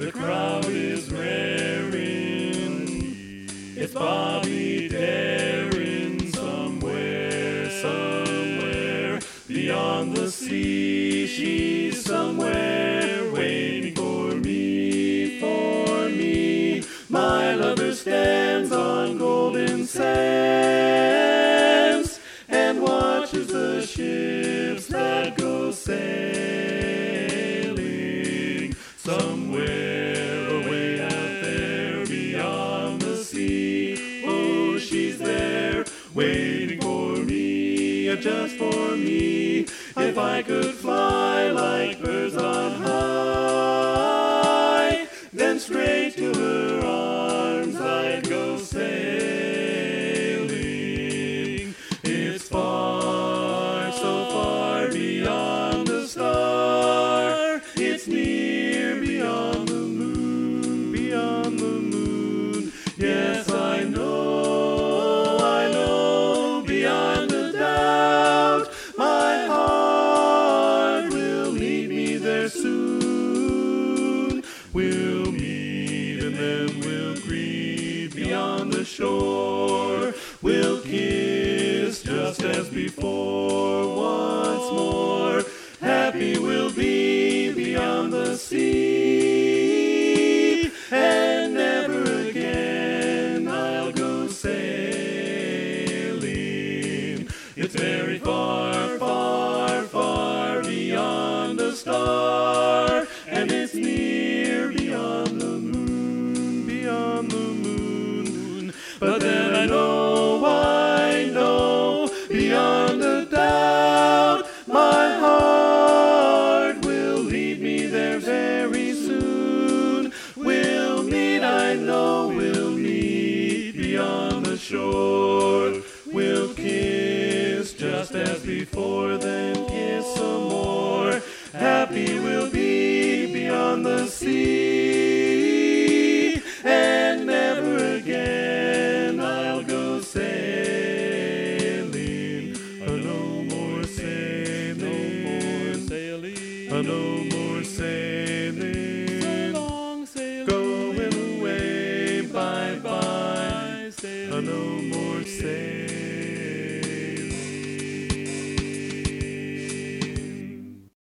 The crowd is raring. It's Bobby Darin somewhere, somewhere beyond the sea. She's somewhere waiting for me, for me. My lover stands on golden sands and watches the ships that go sailing somewhere away out there beyond the sea. Oh, she's there waiting for me, just for me. If I could fly like birds on high, then straight to her arms I'd go sailing. It's far, so far beyond the star. It's near beyond the moon, beyond the moon. Yes, I know, beyond a doubt, my heart will lead me there soon. We'll meet and then we'll greet beyond the shore. We'll kiss just as before once more. Happy we'll be beyond the sea, and never again I'll go sailing. It's very far, far, far beyond the star, and it's near beyond the moon, beyond the moon. But then I know, beyond a doubt, my heart will lead me there very soon. We'll meet, I know we'll meet beyond the shore. We'll kiss just as before then.